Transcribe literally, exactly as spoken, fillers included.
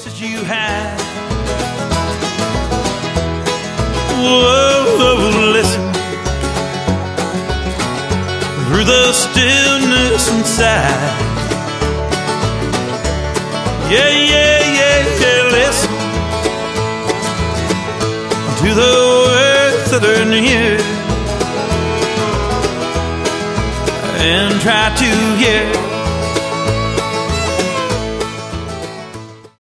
that you had. Whoa, listen through the stillness inside. Yeah, yeah, yeah, yeah, listen to the words that are near and try to hear